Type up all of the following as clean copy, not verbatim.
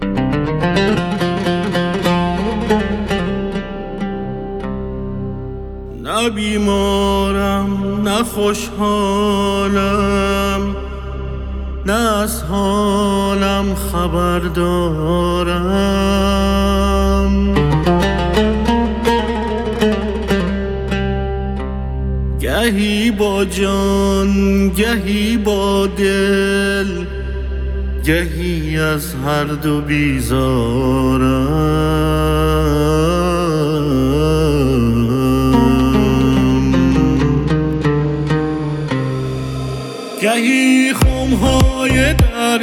نه بیمارم نه خوشحالم، نه از حالم خبر دارم. گهی با جان گهی با دل، گهی از هر دو بیزارم. گهی خمهای در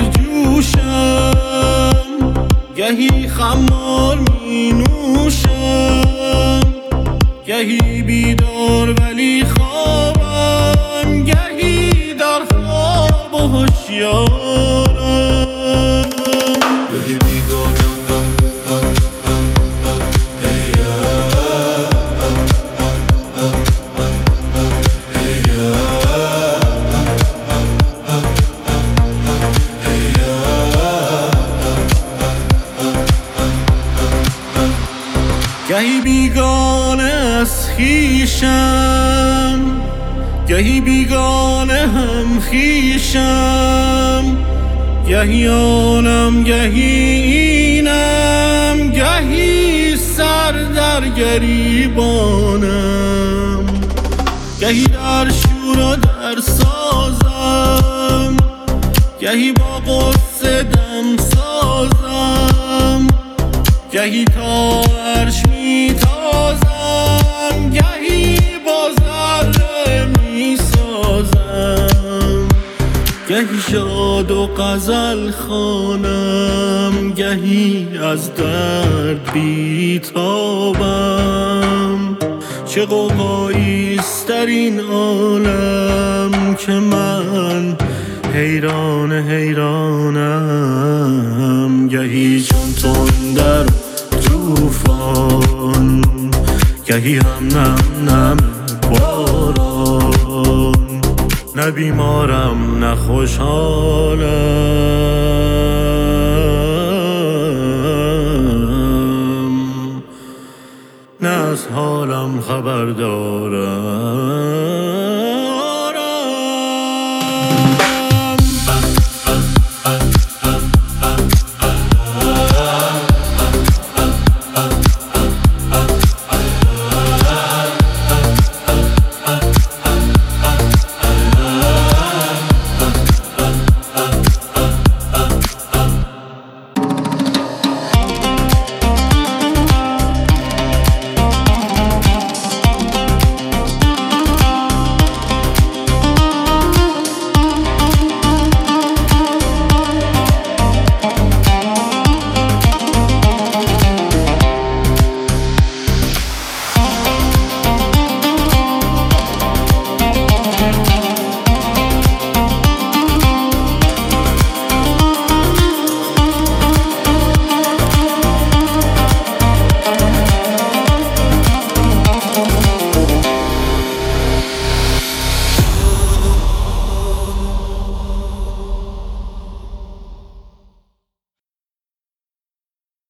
جوشم، گهی خمار می نوشم، گهی بیدار ولی خوابم، گهی در خواب و هوشیارم. گهی بیگانم گهی بیگانه از خویشم، گهی بیگانه هم خویشم، گهی آنم گهی اینم، گهی سر در گریبانم. گهی در شور و در سازم، گهی با غصه دم سازم، گهی تا عرش می تازم، گهی با ذره می سازم. گهی شاد و غزل خوانم، گهی از درد بی تابم. چه غوغاییست در این عالم که من حیران حیرانم. گهی چون تندر طوفان، گهی هم نم نم باران. نه بیمارم نه خوشحالم، نه از حالم خبر دارم.